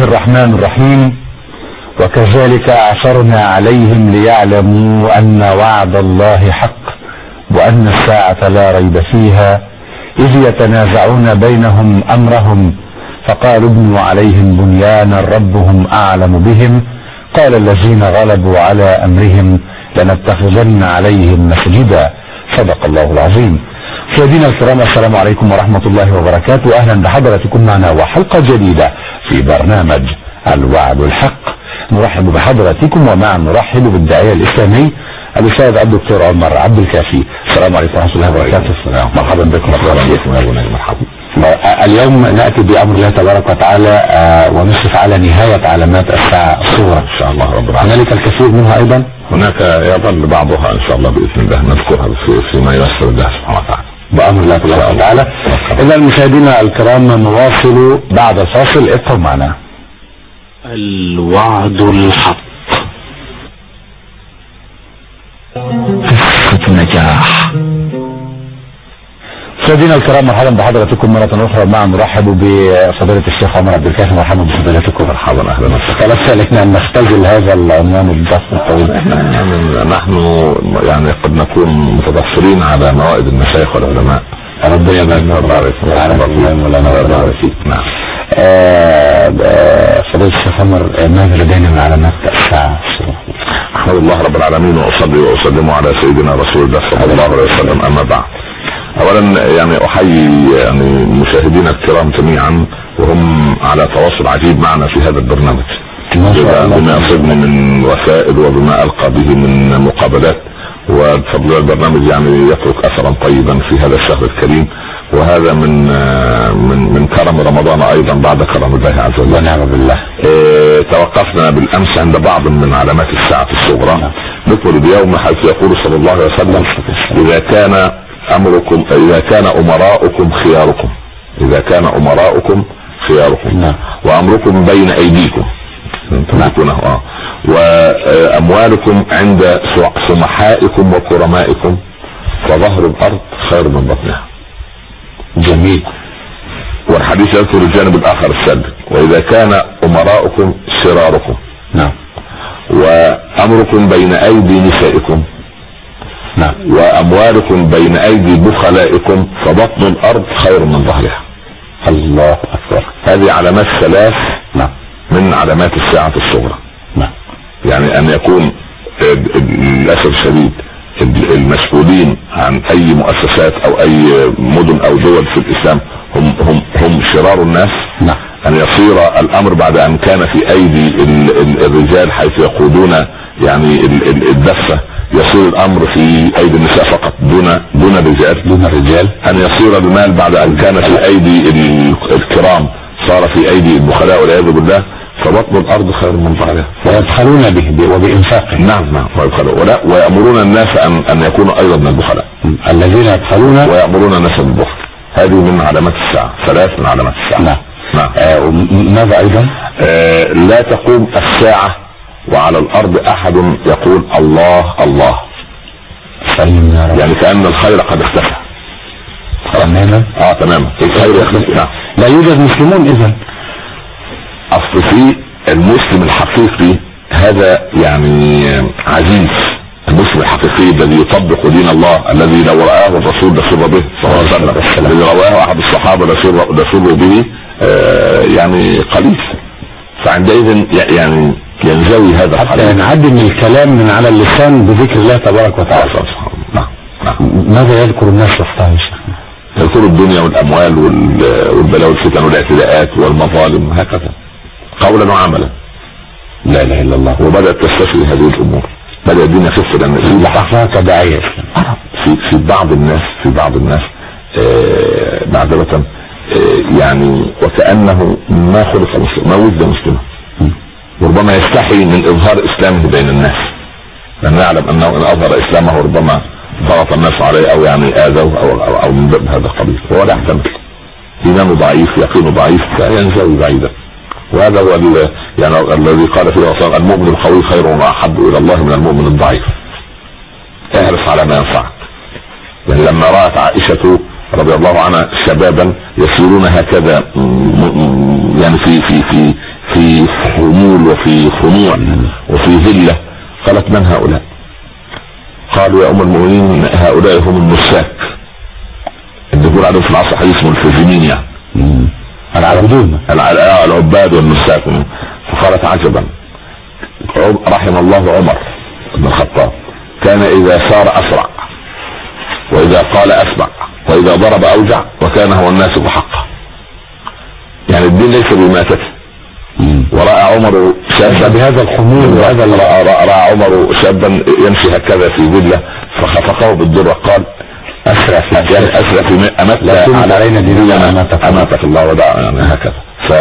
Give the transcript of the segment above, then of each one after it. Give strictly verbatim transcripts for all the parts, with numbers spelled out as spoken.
الرحمن الرحيم. وكذلك أعثرنا عليهم ليعلموا أن وعد الله حق وأن الساعة لا ريب فيها إذ يتنازعون بينهم أمرهم فقالوا ابنوا عليهم بنيانا ربهم أعلم بهم قال الذين غلبوا على أمرهم لنتخذن عليهم مسجدا. صدق الله العظيم. مشاهدينا الكرام، السلام عليكم ورحمة الله وبركاته. أهلا بحضراتكم معنا وحلقة جديدة في برنامج الوعد الحق. نرحب بحضراتكم ومعا نرحب بالداعية الإسلامي الأستاذ الدكتور عمر عبد الكافي. السلام عليكم ورحمة الله وبركاته. مرحبا بكم. مرحبا. اليوم نأتي بأمر الله تبارك وتعالى ونشرف على نهاية علامات الساعة الصغرى إن شاء الله رب العالمين. هنالك الكثير منها أيضا، هناك يظل بعضها إن شاء الله بإذن الله نذكرها فيما ييسر الله سبحانه وتعالى بأمر الله تبارك وتعالى. إذا مشاهدينا الكرام نواصل بعد الفاصل، ابقوا معنا. الوعد الحق، قصة نجاح. مشاهدينا الكرام، مرحبا بحضراتكم مرة أخرى. معا نرحب بفضيلة الشيخ عمر عبد الكافي. مرحبا بفضيلتكم. مرحبا أهلا وسهلا. خلاص سألتنا أن نختزل هذا العنوان الضخم الطويل. نحن يعني قد نكون متضفرين على موائد المشايخ والعلماء. ربنا يبارك فيك. نعم. فضيلة الشيخ عمر، ماذا لدينا من علامات الساعة؟ أحمد الله رب العالمين وأصلي وأسلم على سيدنا رسول الله صلى الله عليه وسلم. أما بعد، اولا يعني احيي يعني مشاهدينا الكرام جميعا وهم على تواصل عجيب معنا في هذا البرنامج بما يصيبني من رسائل وبما القى به من مقابلات، وبفضل البرنامج يعني يترك اثرا طيبا في هذا الشهر الكريم، وهذا من من من كرم رمضان ايضا بعد كرم الله عز وجل. ونعم بالله. اه توقفنا بالامس عند بعض من علامات الساعة الصغرى. نقول بيوم حيث يقول صلى الله عليه وسلم: اذا كان امركم اذا كان امراؤكم خياركم اذا كان امراؤكم خياركم نعم. وامركم بين ايديكم نعم. اه واموالكم عند سمحائكم وكرمائكم فظهر الارض خير من بطنها. جميل. والحديث يذكر الجانب الاخر السلبي: واذا كان امراؤكم شراركم نعم. وامركم بين ايدي نسائكم نعم. واموالكم بين ايدي بخلائكم فبطن الارض خير من ظهرها. الله اكبر. هذه علامات ثلاث نعم. من علامات الساعة الصغرى. نعم. يعني ان يكون للاسف الشديد المسؤولين عن اي مؤسسات او اي مدن او دول في الاسلام هم هم هم شرار الناس. نعم. ان يصير الامر بعد ان كان في ايدي الرجال حيث يقودون يعني الدفة، يصير الامر في ايدي النساء فقط دون دون الرجال دون الرجال ان يصير المال بعد ان كان في ايدي الكرام صار في ايدي البخلاء والعياذ بالله، فبطن الارض خير من ظهرها. ويبخلون به وبانفاقهم. نعم نعم. ويبخلون ولا ويامرون الناس ان ان يكونوا ايضا من البخلاء الذين يبخلون ويامرون الناس بالبخل. هذه من علامات الساعة، ثلاث من علامات الساعة. نعم. نعم. آه ماذا ايضا؟ آه لا تقوم الساعة وعلى الارض احد يقول الله الله، يعني كأن الخير قد اختفى تماما. اه تماما. الخير يختفي. نعم. لا يوجد مسلمون اذا. اصل في المسلم الحقيقي هذا يعني عزيز، المسلم الحقيقي الذي يطبق دين الله، الذي لو رآه الرسول لسر به صلى الله عليه وسلم، الذي رواه احد الصحابة لسر لسر به آه يعني قليل. فعندئذ يعني ينزوي هذا حتى ينعدم من الكلام من على اللسان بذكر الله تبارك وتعالى. نعم. نعم. ماذا يذكر الناس وقتها؟ يذكر الدنيا والاموال والبلاء والفتن والاعتداءات والمظالم هكذا قولا وعملا. لا اله الا الله. وبدأت تستشري هذه الامور، بدأ الدين يخف لان في لحظها كداعية في في بعض الناس في بعض الناس آه معذرة آه يعني وكأنه ما خلق مسلم، ما ولد مسلما، وربما يستحي من اظهار اسلامه بين الناس لان يعلم انه ان اظهر اسلامه ربما ضغط الناس عليه او يعني اذوه او او, أو من باب هذا القبيل، وهو لا يحتمل. ايمانه ضعيف، يقينه ضعيف، فينزوي بعيدا. وهذا هو يعني الذي قال فيه الرسول: المؤمن القوي خير واحب الى الله من المؤمن الضعيف. احرص على ما ينفعك. يعني لما رأت عائشة رضي الله عنها شبابا يسيرون هكذا يعني في في في في وفي خمول وفي خنوع وفي ذلة. قالت من هؤلاء؟ قالوا يا ام المؤمنين هؤلاء هم المساك اللي يقول عليهم في العصر الحديث اسمه الفازمين، يعني العبدون العباد والمساك. فقالت عجبا، رحم الله عمر بن الخطاب، كان اذا سار اسرع واذا قال اسمع واذا ضرب اوجع وكان هو الناس بحقه. يعني الدين ليس بماتته. ورأى عمر شابا بهذا الخمول وهذا رأى, رأى عمر شابا يمشي هكذا في ذلة فخفقه بالدر وقال اسرع في يعني اسرع في امات على علينا ديننا اماتك الله ودع، يعني هكذا.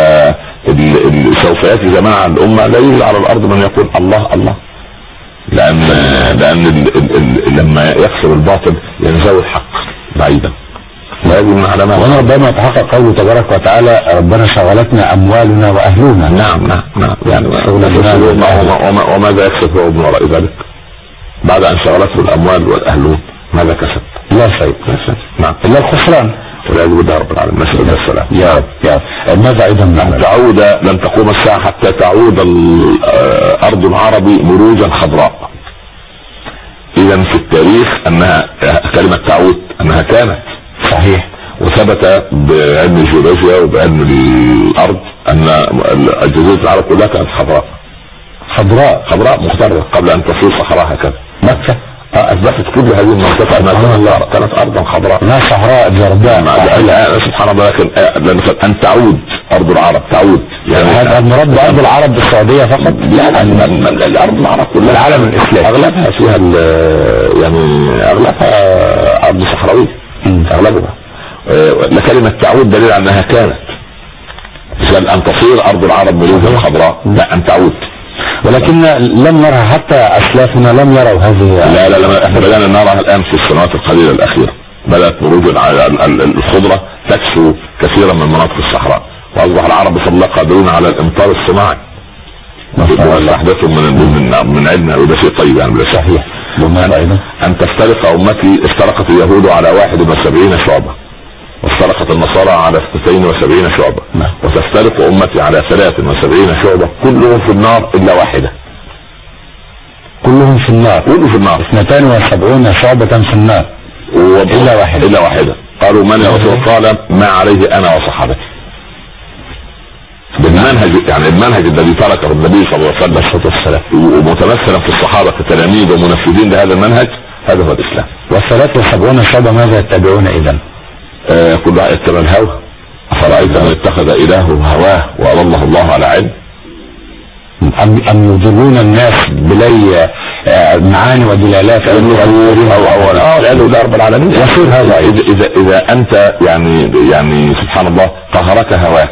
فسوف ياتي زمان على الامه لا يوجد على الارض من يقول الله الله، لان لان ال ال ال لما يكسر الباطل ينزوي الحق بعيدا. وهذه من علامات وانا ربما يتحقق قوله تبارك وتعالى ربنا شغلتنا اموالنا واهلنا. نعم نعم نعم يعني وما وماذا يكسب هو من وراء ذلك بعد ان شغلته الاموال والاهلون؟ ماذا كسب؟ لا شيء. نعم الا الخسران والعياذ بالله رب العالمين. نسأل الله السلام. يا رب يا رب. ماذا ايضا لن تعود لن تقوم الساعه حتى تعود الارض العربي مروجا خضراء. اذا في التاريخ انها كلمه تعود انها كانت صحيح، وثبت بعلم الجيولوجيا وبعلم الارض ان الجزيره العرب كلها كانت خضراء خضراء خضراء مختلفه قبل ان تصير صحراء هكذا. مكه اثبتت كل هذه المنطقه انها كانت ارضا خضراء لا صحراء جرداء. سبحان الله. لكن ان تعود ارض العرب تعود يعني هذا المراد بارض العرب بالسعوديه فقط؟ لا الارض العرب كلها العالم الاسلامي اغلبها فيها يعني اغلبها ارض صحراويه اغلبها. لكلمه تعود دليل على انها كانت، مش ان تصير ارض العرب ملوكا خضراء، لا ان تعود. ولكن لم نرها حتى اسلافنا لم يروا هذه. لا لا لا احنا بدأنا نراها الان في السنوات القليله الاخيره. بدأت مروج الخضره تكسو كثيرا من مناطق الصحراء، واصبح العرب بفضل الله قادرون على الامطار الصناعي واستحدثوا من من من علمنا، وده شيء طيب يعني. صحيح. ان تفترق امتي افترقت اليهود على واحد وسبعين شعبه، وافترقت النصارى على اثنتين وسبعين شعبة، وتفترق امتي على ثلاث وسبعين شعبة كلهم في النار الا واحدة. كلهم في النار كلهم في النار اثنتان وسبعون شعبة في النار الا واحدة الا واحدة. قالوا من يا رسول؟ قال ما عليه انا وصحابتي. بالمنهج يعني المنهج الذي تركه النبي صلى الله عليه وسلم ومتمثلا في الصحابة كتلاميذ ومنفذين لهذا المنهج، هذا هو الاسلام. والثلاث وسبعون شعبة ماذا يتبعون اذا؟ آه كل واحد يتبع الهوى. أفرأيت من اتخذ إلهه هواه وأضله الله على علم؟ أم, أم يضلون الناس بلي آه معاني ودلالات أو أو أو لأنه ده رب العالمين يصير هذا. إذا إذا إذا أنت يعني يعني سبحان الله قهرك هواك،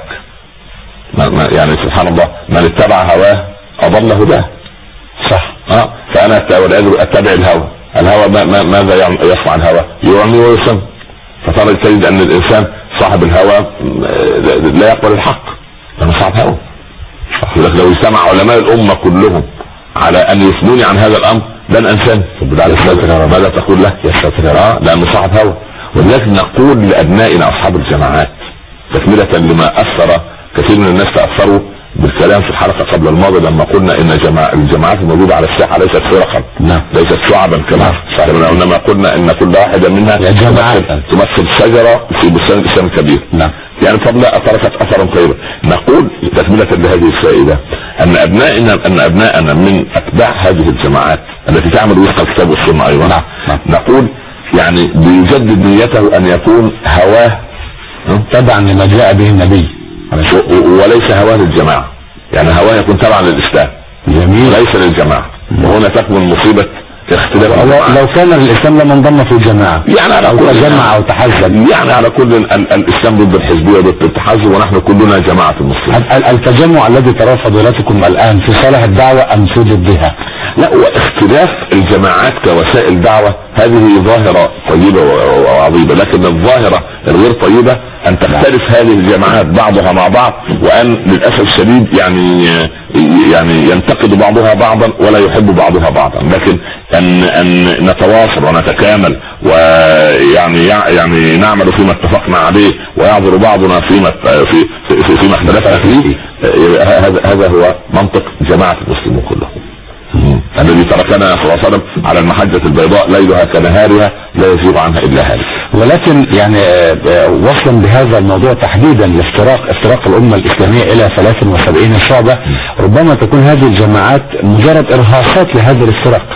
يعني سبحان الله من اتبع هواه أضله ده. صح. أه فأنا أتبع الهوى. الهوى ماذا يصنع الهوى؟ يعمي ويصم. فترى تجد ان الانسان صاحب الهوى لا يقبل الحق لانه صاحب هوى. لو اجتمع علماء الامه كلهم على ان يثنوني عن هذا الامر لن انسان. ماذا تقول له؟ يا ساتر اه لانه صاحب هوى. ولذلك نقول لابنائنا اصحاب الجماعات تكمله لما اثر كثير من الناس تاثروا بالكلام في الحلقه قبل الماضي لما قلنا ان جماع الجماعات الموجوده على الساحه ليست فرقا، نعم ليست شعبا كما انما قلنا ان كل واحده منها تمثل, تمثل شجره في بستان الاسلام الكبير. نعم يعني فضلا تركت اثرا طيبا. نقول تكمله لهذه الفائده ان ابنائنا ان ابنائنا من اتباع هذه الجماعات التي تعمل وفق الكتاب والسنه ايضا. نعم. نعم. نقول يعني بيجدد نيته ان يكون هواه تبعا لما جاء به النبي وليس هواه للجماعه، يعني هواه يكون تبعا للاسلام. جميل. وليس للجماعه. وهنا تكمن مصيبه اختلاف. لو كان الاسلام لما انضم في الجماعه يعني على او كل جمع او تحزب، يعني على كل الاسلام ضد الحزبيه وضد التحزب ونحن كلنا جماعه المسلمين. التجمع الذي ترى فضيلتكم الان في صالح الدعوه ام في ضدها؟ لا، واختلاف الجماعات كوسائل دعوه هذه ظاهره طيبه وعظيمه، لكن الظاهره الغير طيبه ان تختلف هذه الجماعات بعضها مع بعض، وان للاسف الشديد يعني يعني ينتقد بعضها بعضا ولا يحب بعضها بعضا. لكن ان ان نتواصل ونتكامل ويعني يعني نعمل فيما اتفقنا عليه ويعذر بعضنا فيما في في فيما اختلفنا فيه. هذا هذا هو منطق جماعة المسلمين كلهم الذي تركنا صلى الله عليه وسلم على المحجة البيضاء ليلها كنهارها لا يزيغ عنها الا هالك. ولكن يعني وصلا بهذا الموضوع تحديدا لافتراق افتراق الامة الاسلامية الى ثلاث وسبعين شعبة، ربما تكون هذه الجماعات مجرد ارهاصات لهذا الافتراق.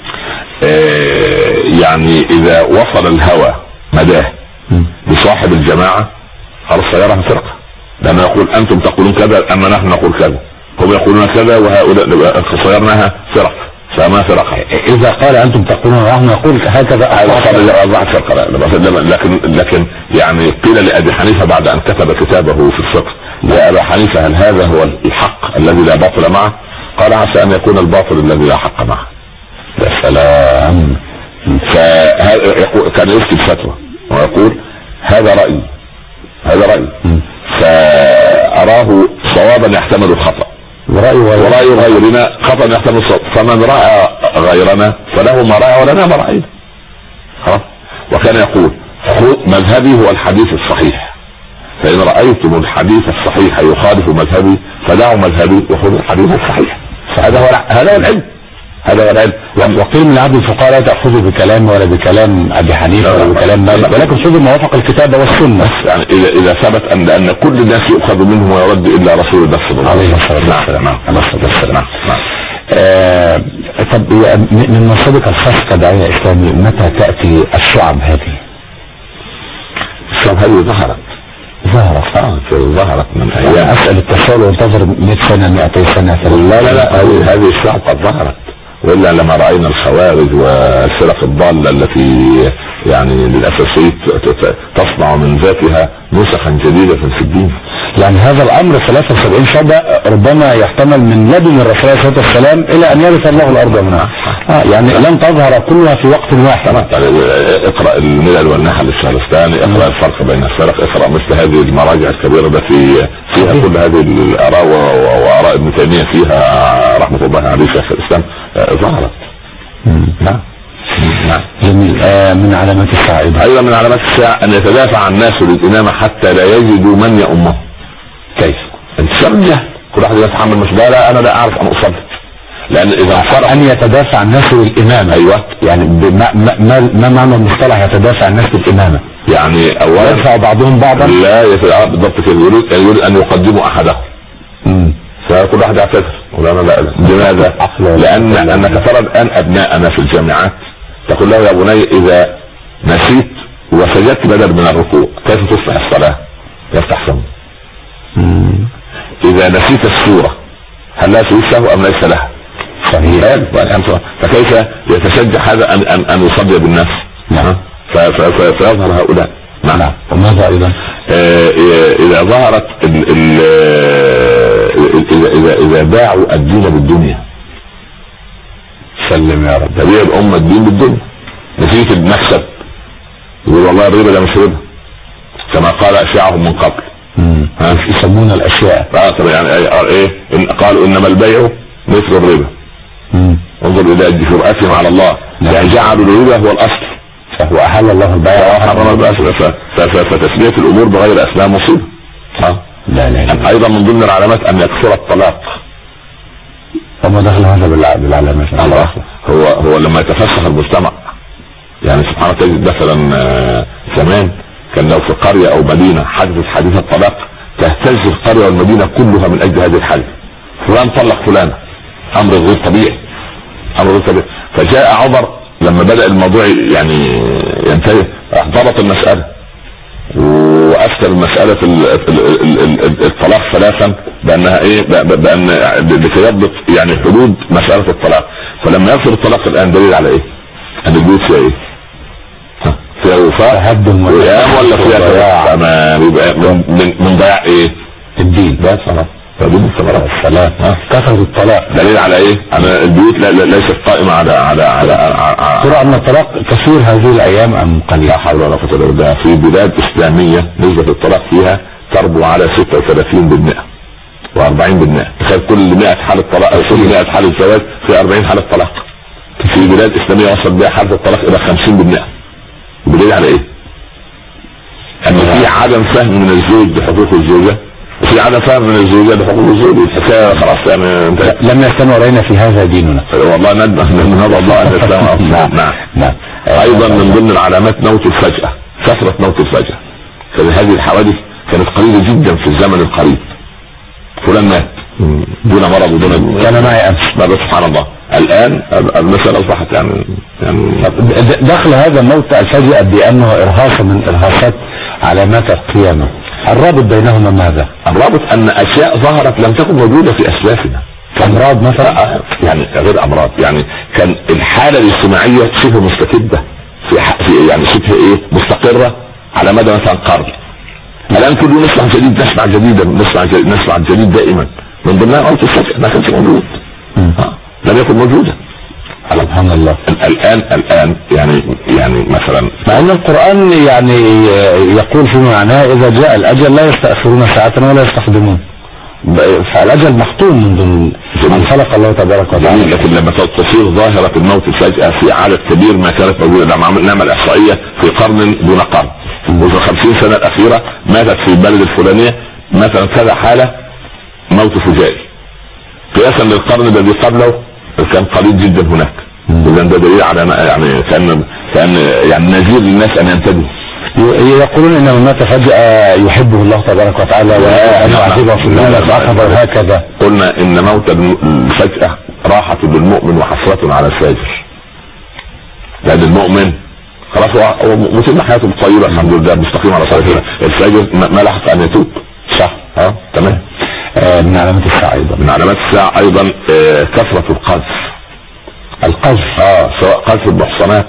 يعني اذا وصل الهوى مداه بصاحب الجماعة خلاص سيراها فرقة، لانه يقول انتم تقولون كذا اما نحن نقول كذا، هم يقولون كذا وهؤلاء صيرناها فرق فما فرق. اذا قال انتم تقولون ونحن نقول هكذا اصبحت فرقة. لكن لكن يعني قيل لابي حنيفة بعد ان كتب كتابه في الفقه يا ابا حنيفة هل هذا هو الحق الذي لا باطل معه؟ قال عسى ان يكون الباطل الذي لا حق معه. يا سلام. فكان يفتي الفتوى ويقول هذا رأيي هذا رأيي فأراه صوابا يحتمل الخطأ ورأي غيرنا خطأ يحتمل الصواب، فمن رأى غيرنا فله ما رأى ولنا ما رأينا. وكان يقول مذهبي هو الحديث الصحيح، فإن رأيتم الحديث الصحيح يخالف مذهبي فدعوا مذهبي وخذوا الحديث الصحيح. فهذا هو هذا هو العلم هذا هو العلم. وقيل من عبد الفقهاء لا تأخذوا بكلام ولا بكلام ابي حنيفه ولا بكلام مالك، ولكن خذوا ما وافق الكتاب والسنه. يعني اذا اذا ثبت ان ان كل الناس يؤخذ منهم ويرد الا رسول الله صلى الله عليه وسلم. نعم. آه طب من منصبك الخاص كداعية اسلامي متى تأتي الشعب هذه؟ الشعب هذه ظهرت ظهرت اه ظهرت من ايام. اسأل التساؤل وانتظر مئة سنة مئتي سنة. لا لا لا هذه الشعب قد ظهرت، والا لما راينا الخوارج والفرق الضاله التي يعني للاسف تصنع من ذاتها نسخا جديده في الدين. يعني هذا الامر ثلاثة وسبعين شعبة ربما يحتمل من لدن الرسول عليه الصلاه والسلام الى ان يرث الله الارض منها. آه يعني لن تظهر كلها في وقت واحد. اقرا الملل والنحل الشهرستاني، اقرا الفرق بين الفرق، اقرا مثل هذه المراجع الكبيره التي فيها كل هذه الاراء واراء ابن تيميه فيها رحمه الله عليه شيخ الاسلام ظهرت. نعم نعم جميل. آه من علامات الساعة ايضا من علامات الساعة ان يتدافع الناس للامامة حتى لا يجدوا من يؤمه. كيف؟ السمجة كل واحد يتحمل مسؤولية، انا لا اعرف ان اصدق، لان اذا فرق ان يتدافع الناس للامامة. ايوه يعني ما, ما, ما معنى المصطلح يتدافع الناس للامامة؟ يعني اولا يدفع بعضهم بعضا. لا يتدافع بالضبط كده، يريد يريد ان يقدموا احدهم فكل واحد يعتذر ولا لا لا. لماذا؟ لان انك ترى الان ابناءنا في الجامعات تقول له يا بني اذا نسيت وسجدت بدل من الركوع كيف تصلح الصلاة؟ يفتح فمه. اذا نسيت السورة هل لا سجود سهو ام ليس لها؟ صحيح. فكيف يتشجع هذا ان ان ان يصلي بالناس؟ نعم. فيظهر هؤلاء. نعم. وماذا ايضا؟ اذا ظهرت ال ال اذا اذا اذا باعوا الدين بالدنيا. سلم يا رب. تبيع الامه الدين بالدنيا نتيجه المكسب، يقول والله الربا ده مش ربا كما قال اشياعهم من قبل. ها يسمون الاشياء اه طبعا يعني ايه إن قالوا انما البيع مثل الربا. انظر الى جرأتهم على الله. نعم. يعني جعلوا الربا هو الاصل واحل الله البيع وحرم البيع، فتسمية الامور بغير اسماء مصيبه. ها لا لا. ايضا من ضمن العلامات ان يكثر الطلاق. وما دخل هذا بالعلامات؟ الله هو هو لما يتفسخ المجتمع، يعني سبحان الله تجد مثلا زمان كان لو في قرية او مدينة حدثت حادثة الطلاق تهتز القرية والمدينة كلها من اجل هذه الحادثة، فلان طلق فلان، امر غير طبيعي امر غير طبيعي. فجاء عمر لما بدأ الموضوع يعني ينتهي ضبط المسألة وافتى المسألة الطلاق ثلاثا بانها ايه بان لكي يضبط يعني حدود مسألة الطلاق. فلما يصل الطلاق الان دليل على ايه؟ ان البيوت فيها ايه؟ فيها وفاء وقيام ولا فيها ضياع؟ من من ضياع ايه؟ الدين. بس خلاص فدين الثمرات الصلاة كثرة الطلاق دليل على ايه؟ على البيوت لا ليست قائمة على على على ترى ان الطلاق كثير هذه الايام ام قليل؟ لا حول ولا قوة الا بالله. في بلاد اسلامية نسبة الطلاق فيها تربو على ستة وثلاثين بالمئة واربعين بالمئة. تخيل كل مئة حالة طلاق او كل مئة حالة زواج في اربعين حالة طلاق. في بلاد اسلاميه وصل بها حد الطلاق الى خمسين بالمئة. بدليل على ايه؟ ان في عدم فهم من الزوج بحقوق الزوجه، وفي عدم فهم من الزوجه بحقوق الزوج. الحكايه خلاص يعني انت لم يستمع علينا في هذا ديننا والله. ندم من هذا الله ان يسلم. نعم نعم نعم. ايضا من ضمن العلامات موت الفجأة، كثرة موت الفجأة. فهذه الحوادث كانت قليلة جدا في الزمن القريب. فلان مات دون مرض ودون كان معي امس. سبحان الله. الان المسألة اصبحت يعني يعني دخل هذا الموت الفجأة بانه ارهاص من ارهاصات علامات القيامة. الرابط بينهما ماذا؟ الرابط ان اشياء ظهرت لم تكن موجودة في اسلافنا. امراض مثلا، يعني غير امراض، يعني كان الحالة الاجتماعية شبه مستتبة في, في يعني شبه ايه مستقرة على مدى مثلا قرن. الان كل يوم نسمع جديد، نسمع جديدا، نسمع جديد، نسمع جديد دائما. من ضمنها موت الفجأة ما كانش موجود، لم يكن موجودا. سبحان الله. الان الان يعني يعني مثلا مع ان القرآن يعني يقول في معناه اذا جاء الاجل لا يستأخرون ساعة ولا يستقدمون. فالاجل محتوم من من خلق الله تبارك وتعالى. لكن لما تصير ظاهرة الموت الفجأة في عدد كبير ما كانت موجودة، لما نعمل احصائية في قرن دون قرن، وفي الخمسين سنة الاخيرة ماتت في البلد الفلانية مثلا كذا حالة موت فجائي، قياسا للقرن الذي قبله كان قليل جدا هناك. اذا ده دليل على يعني كان كان يعني نذير للناس ان ينتبهوا. يقولون ان من مات فجأة يحبه الله تبارك وتعالى وان يعذبه في الجنة فاخبر هكذا. قلنا ان موت الفجأة راحة للمؤمن وحسرة على الفاجر، لان المؤمن خلاص هو مسلم حياته طيبة الحمد لله مستقيم على صراط. الفاجر ما لحق ان يتوب. صح اه تمام. آه من علامات الساعة ايضا من علامات الساعة ايضا آه كثرة القذف. القذف اه سواء قذف المحصنات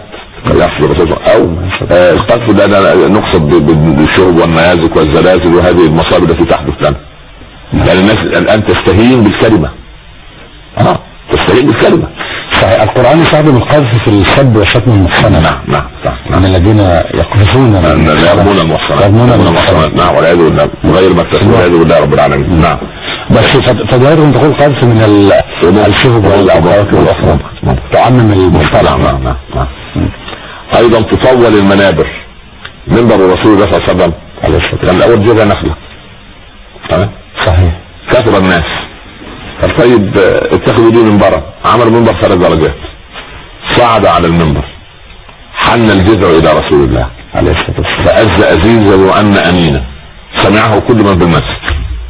او آه القذف ده نقصد بالشرب والنيازك والزلازل وهذه المصائب التي تحدث لنا. يعني الناس الان تستهين بالكلمة، اه تستهين بالكلمة. صحيح. القرآن يستخدم القذف في السب وشتم المحصنة. نعم نعم من الذين يقذفون يرمون المحصنات يرمون المحصنات. نعم والعياذ بالله غير ما اكتسبوا والعياذ بالله رب العالمين. نعم. بس فظاهرهم تقول قذف من الشهب والاوقات والاخرى تعمم المصطلح. نعم نعم نعم. ايضا تطول المنابر. منبر رسول الله صلى الله عليه وسلم كان الاول جذع نخله. تمام صحيح. كثر الناس طيب اتخذوا دي منبرا، عمل منبر ثلاث درجات، صعد على المنبر، حن الجذع الى رسول الله عليه الصلاه والسلام فأز أزيزا وأن أمينا، سمعه كل من بالمسجد،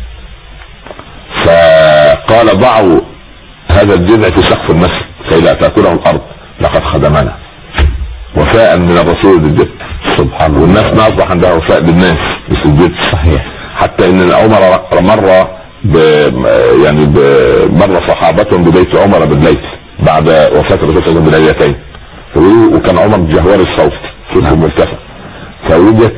فقال ضعوا هذا الجذع في سقف المسجد كي لا تأكله الأرض لقد خدمنا، وفاء من الرسول للجد. سبحان الله. والناس ما أصبح عندها وفاء بالناس مش الجد. صحيح. حتى ان عمر مر ب يعني مر صحابة ببيت عمر بالليل بعد وفاة الرسول صلى الله عليه وسلم بليلتين، وكان عمر جهوار الصوت صوته مرتفع، فوجد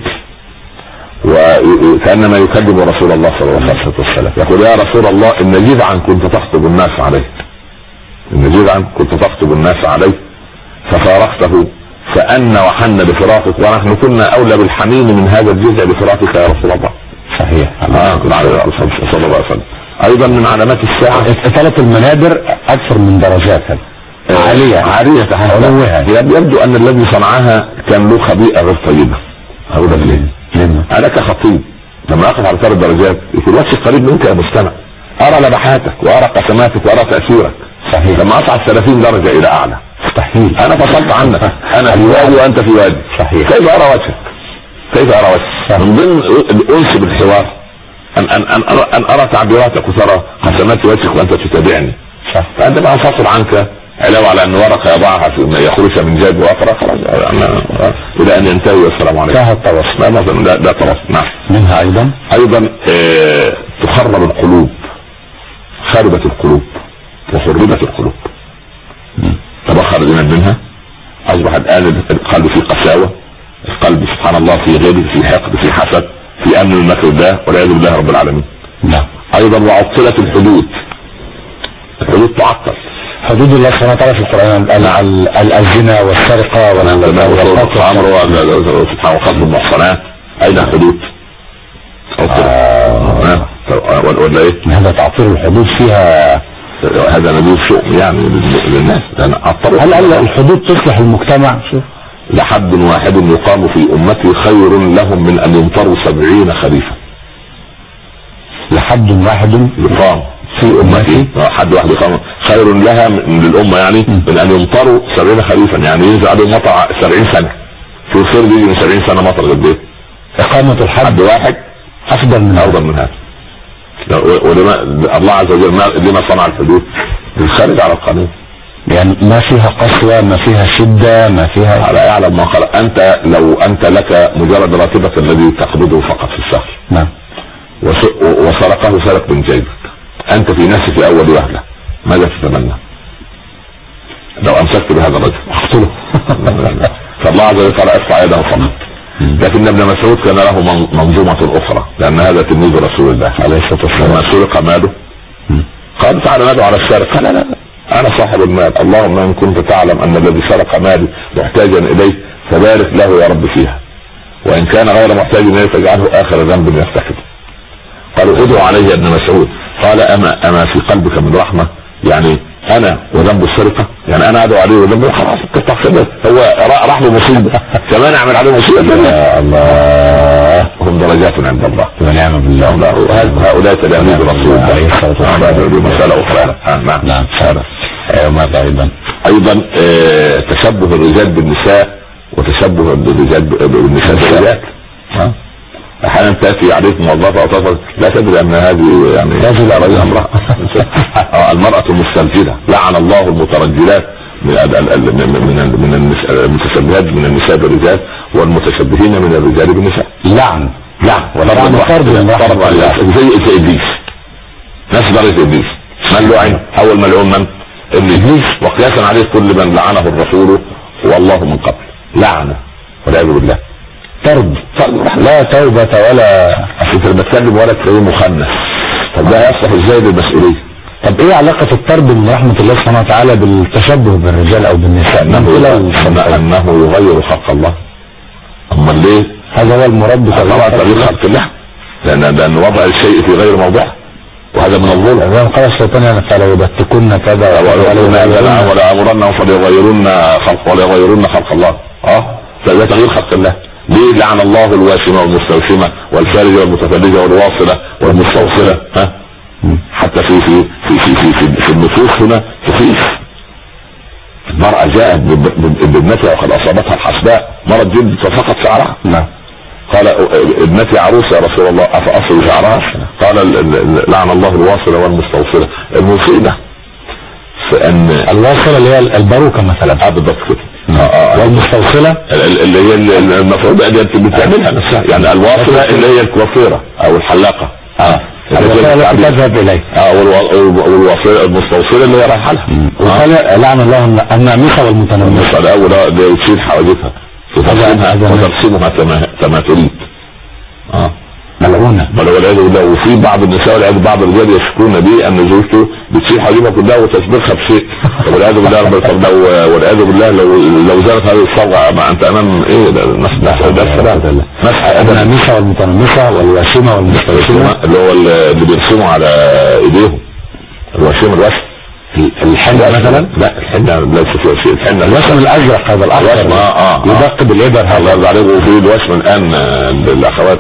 وكانما يكذب رسول الله صلى الله عليه وسلم يقول يا رسول الله ان جذعا كنت تخطب الناس عليه، ان جذعا كنت تخطب الناس عليه ففارقته فأن وحن بفراقك، ونحن كنا اولى بالحنين من هذا الجذع بفراقك يا رسول الله. صحيح. آه. صلى الله عليه وسلم. ايضا من علامات الساعة اتصالة المنابر اكثر من درجاتها آه. عالية عالية علوها. يبدو ان الذي صنعها كان له خبيئة غير طيبة. اقول لك ليه؟ انا كخطيب لما اقف على ثلاث درجات يكون وجهي قريب منك يا مستمع، ارى لمحاتك وارى قسماتك وارى تأثيرك. صحيح. لما اصعد ثلاثين درجة الى اعلى مستحيل، انا فصلت عنك، انا في وادي وانت في وادي. صحيح. كيف ارى وجهك؟ كيف ارى وجهك؟ من ضمن الانس بالحوار ان ان ان ارى, أن أرى تعبيراتك وترى قسمات وجهك وانت تتابعني. صح. فانت بقى انفصل عنك علاوه على ان ورقه يضعها يخرج من جيب واقرا خلاص الى ان ينتهي والسلام عليكم. انتهى التواصل. لا مثلا ده, ده تواصل. نعم. منها ايضا ايضا اه تخرب القلوب، خربت القلوب وخربت القلوب، تبخر الإيمان منها، اصبح الان القلب فيه قساوة، القلب سبحان الله في غيره، في حقد، في حسد، في امن من مكر الله والعياذ بالله رب العالمين. نعم. ايضا وعطلت الحدود، الحدود تعطل. حدود الله سبحانه وتعالى في القرآن الزنا والسرقة والخمر وخطب المحصنات اين حدود؟ ولا ايه؟ هذا تعطيل الحدود فيها هذا نبيل شؤم يعني للناس. هل هل الحدود تصلح المجتمع؟ شوف لحد واحد يقام في امتي خير لهم من ان يمطروا سبعين خريفا. لحد واحد يقام في امتي، حد واحد يقام خير لها من الامه يعني من ان يمطروا سبعين خريفا، يعني ينزل عليهم مطر سبعين سنه. في خير بيجي من سبعين سنه مطر قد ايه؟ اقامه الحد واحد افضل من افضل من هذا. ولما الله عز وجل لما صنع الحدود؟ بالخارج على القانون، يعني ما فيها قسوة، ما فيها شدة، ما فيها على يعلم ما خلق. انت لو انت لك مجرد راتبك الذي تقبضه فقط في الشهر، نعم، وسرقه سرق من جيبك، انت في نفسك في اول وهلة ماذا تتمنى؟ لو امسكت بهذا الرجل اقتله. فالله عز وجل قال ارفع يده فقط. لكن ابن مسعود كان له منظومة اخرى، لان هذا تلميذ رسول الله عليه الصلاة والسلام. لما سرق ماله قال تعالى ندعو على السارق، قال لا لا انا صاحب المال، اللهم ان كنت تعلم ان الذي سرق مالي محتاجا اليه فبارك له يا رب فيها، وان كان غير محتاج اليه فاجعله اخر ذنب يرتكبه. قالوا ادعو عليه يا ابن مسعود، قال اما اما في قلبك من رحمة؟ يعني انا وذنب السرقة، يعني انا ادعو عليه وذنبه خلاص تستغفر، هو راح له مصيبة كمان اعمل عليه مصيبة. يا الله، هم درجات عند الله ونعم بالله. هؤلاء تلاميذ رسول الله عليه الصلاة والسلام. مسألة اخرى. نعم نعم ماذا ايضا ايضا آه تشبه الرجال بالنساء وتشبه الرجال بالنساء بالرجال. احيانا تاتي عليك موظفه او تفضل لا تدري ان هذه يعني رجل رجل امراه. المراه المسترجله، لعن الله المترجلات من من من المتشبهات من النساء بالرجال والمتشبهين من الرجال بالنساء. لعن لعن ولعن فرض زي زي ابليس، نفس درجه ابليس. من لعن؟ اول ملعون من؟ ابليس، وقياسا عليه كل من لعنه الرسول والله من قبل لعنه والعياذ بالله. فرض لا توبة ولا انت بتكلم ولا تلاقيه مخنث. طب ده يصلح ازاي للمسؤولية؟ طب ايه علاقة الطرد من رحمة الله سبحانه وتعالى بالتشبه بالرجال او بالنساء؟ انه, أنه يغير خلق الله. اما ليه؟ هذا هو المراد بتغيير خلق الله، لان لان وضع الشيء في غير موضعه وهذا من الظلم. اذا قال الشيطان يعني فلو يبتكن كذا ولا امرنهم فليغيرن خلق ولا يغيرن خلق الله. اه فده تغيير خلق الله. ليه؟ لعن الله الواشمة والمستوشمة والفارجة والمتفلجة والواصلة والمستوصلة. ها حتى في في في في في, في, في النصوص هنا تخيف. المرأة جاءت بابنتها وقد اصابتها الحسباء مرض جلد فسقط شعرها. نعم. قال ابنتي عروسة يا رسول الله افاصل شعرها؟ قال لعن الله الواصلة والمستوصلة. المصيبة في ان الواصلة اللي هي الباروكة مثلا. اه بالضبط كده. آه آه والمستوصلة اللي هي المفروض ان بتعملها نفسها، يعني الواصلة اللي هي الكوافيرة او الحلاقة. اه التي تذهب اليه. اه والواصلة المستوصلة اللي هي رايحة لها. وقال لعن الله النامصة والمتنمصة. الاول ده تشيل حواجبها وترسمها كما تريد. اه ملعونة والعياذ بالله. وفي بعض النساء والعياذ بعض الرجال يشكون به ان زوجته بتشيل حاجبها كلها وتسبخها بشيء والعياذ بالله. والعياذ بالله لو لو زالت هذه الصبغه مع انت امام ايه ده مسح ده السلام مسح النامصه والمتنمصه والواشمه والمستوشمه اللي هو اللي بيرسموا على ايديهم الواشمه الوشم الحنة مثلا. لا الحنة ليس فيها شيء. الحنة الوشم الازرق هذا الاحمر اه اه يدق بالابر. الله يرضى عليك. وفي الوشم الان الاخوات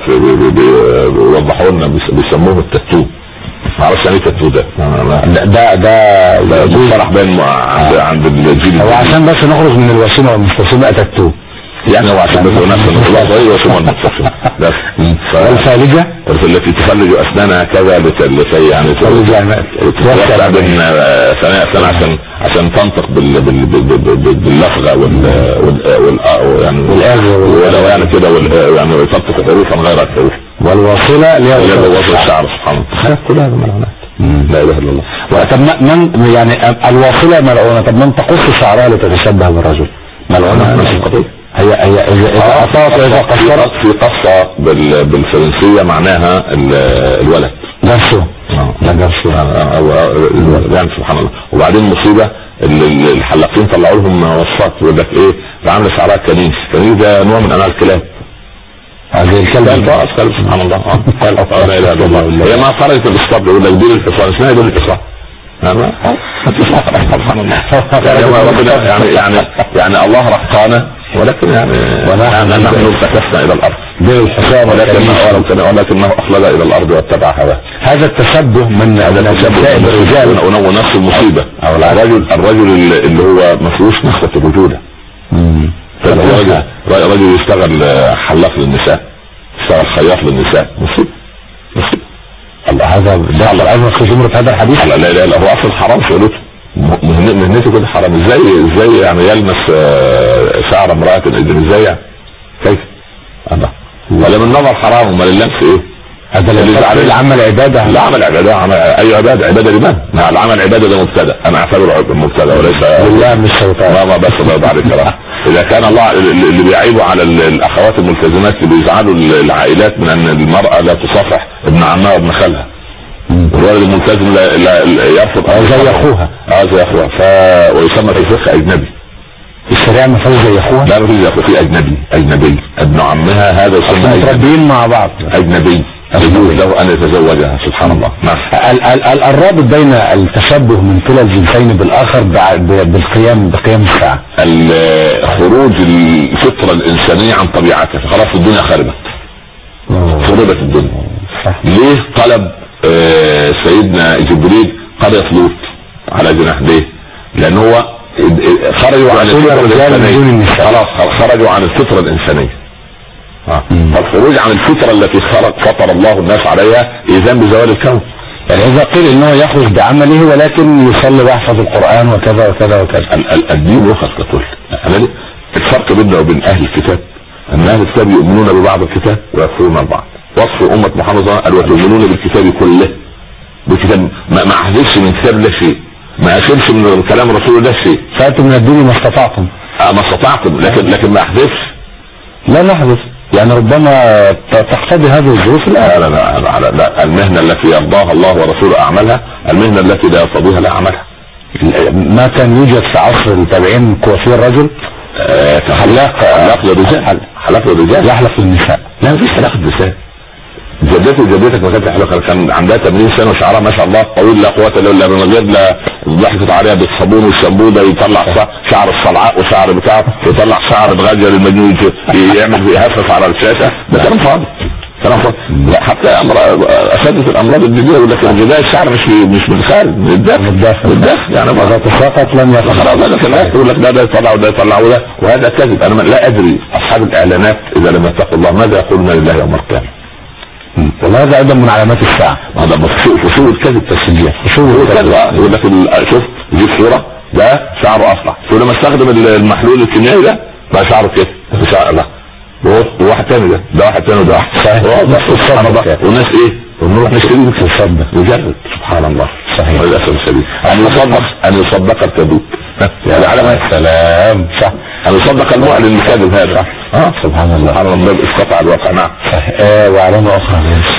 بيوضحوا لنا بيسموه التاتو. ما اعرفش يعني ايه تاتو ده. ده ده ده مصطلح بين عند عند الجيل. هو عشان بس نخرج من الوشمه والمستوشمه تاتو، يعني هو عشان بس نفس الله صغير وشمال المستوشمه بس. والفالجه التي تفلج اسنانها كذا لكي يعني توسع بين ثانية سنة عشان عشان تنطق بال باللفظة وال وال يعني ولو يعني كده يعني تنطق حروفا غير الحروف. والواصلة اللي هي وصل الشعر سبحان الله. كل هذا ملعونات لا اله الا الله. طب من يعني الواصلة ملعونة، طب من تقص شعرها لتتشبه بالرجل ملعونة نفس القضية. هي هي اذا اطاط اذا قصرت. في قصة بالفرنسية معناها الولد جرسو. لا جرسو يعني سبحان الله. وبعدين مصيبة الحلاقين طلعوا لهم وصفات يقول لك ايه ده عامل شعرها كنيس. كنيس ده نوع من انواع الكلاب. هذه الكلب بقى كلب سبحان الله. لا اله الا الله. هي ما خرجت بالصبر يقول لك دي الحصان اسمها دي الحصان سبحان الله. يعني ربنا يعني يعني يعني الله رحقانا، ولكن يعني ونحن نحن ارتكسنا الى الارض بالحساب، ولكن ولكنه اخلد الى الارض واتبع هواه. هذا التشبه من هذا التشبه الرجال ونفس المصيبه. او الرجل الرجل اللي هو ما فيهوش نخوه الرجوله. الرجل رجل يشتغل حلاق للنساء، يشتغل خياط للنساء، مصيبه مصيبه. الله، هذا دخل ايضا في جمله هذا الحديث. لا لا لا، هو اصل حرام شغلته، مهنته كده حرام. ازاي ازاي يعني يلمس شعر امراه ازاي يعني؟ كيف؟ الله، ولا من نظر حرام وما اللمس ايه؟ هذا اللي العمل عباده. لا، عمل عباده، عمل اي عباده؟ عباده لمن؟ مع العمل عباده ده مبتدا، انا اعتبره مبتدا وليس لله مش شيطان. ما ما بس الله بعد الكلام. اذا كان الله اللي بيعيبوا على الاخوات الملتزمات اللي بيزعلوا العائلات من ان المراه لا تصافح ابن عمها وابن خالها، والولد الملتزم لا, لا, لا يرفض زي اخوها. اه زي اخوها، ف ويسمى في الفقه اجنبي. الشريعه ما فيهاش زي اخوها؟ لا، ما فيش زي اخوها، في اجنبي. اجنبي ابن عمها هذا يسمى متربيين مع بعض. اجنبي يجوز له ان يتزوجها. سبحان الله. نعم. الرابط بين التشبه من كلا الجنسين بالاخر بالقيام بقيام الساعه، خروج الفطره الانسانيه عن طبيعتها، خلاص الدنيا خربت، خربت الدنيا. ليه طلب آه سيدنا جبريل قرية لوط على جناح؟ ليه؟ لان هو خرجوا عن الفطره الانسانيه، خلاص خرجوا عن الفطره الانسانيه. اه الخروج عن الفطره التي خرج فطر الله الناس عليها اذن بزوال الكون. يعني اذا قيل انه يخرج بعمله ولكن يصلي ويحفظ القران وكذا وكذا وكذا، الدين يخرج ككل. الفرق بيننا وبين اهل الكتاب ان اهل الكتاب يؤمنون ببعض الكتاب ويكفرون البعض. وصف امه محمد قال وتؤمنون بالكتاب كله، بالكتاب ما احدثش من كتاب لا شيء، ما اخرش من كلام رسول الله شيء. فاتوا من الدين ما استطعتم. اه ما استطعتم، لكن لكن ما احدثش. لا نحدث، يعني ربما تقتضي هذه الظروف. لا لا لا, لا, لا. المهنه التي يرضاها الله ورسوله اعملها، المهنه التي لا يرتضيها لا اعملها. ما كان يوجد في عصر التابعين كوافير رجل آه حلاق حلاق للرجال، حلاق للرجال يحلق للنساء. لا مفيش حلاق للنساء. جدتي وجدتك ما كانت تحلق، كان عندها ثمانين سنه وشعرها ما شاء الله طويل لا قوه الا بالله، من غير لا ضحكت عليها بالصابون والشامبو ده يطلع شعر الصلعاء وشعر بتاعه، يطلع شعر بغجر المجنون يعمل يهفف على الشاشه. ده كلام فاضي، كلام فاضي. حتى اساتذه الامراض الجديده يقول لك الجداء الشعر مش مش من الخارج، من الداخل، الداخل يعني ما تساقط لم يخرج. يقول لك ده ده يطلع وده يطلع وده، وهذا كذب. انا لا ادري اصحاب الاعلانات اذا لم يتقوا الله ماذا يقولون لله يوم القيامه. وهذا ايضا من علامات الساعه. هذا فشو الكذب تسجيل، فشو الكذب. يقول لك شوف يجيب صوره ده شعره اصلع، ولما استخدم المحلول الكيميائي ده بقى شعره كده، شعر لا وواحد تاني ده ده واحد تاني ده صحيح. والناس ايه؟ ونروح نشتري في الصدق وجرد. سبحان الله. صحيح. وللاسف الشديد ان يصدق ان يصدق الكذوب يعني على السلام. صح. ان يصدق المعلن الكاذب هذا. اه سبحان الله. سبحان الله. اسقط على الواقع. نعم. صحيح. آه وعلامه اخرى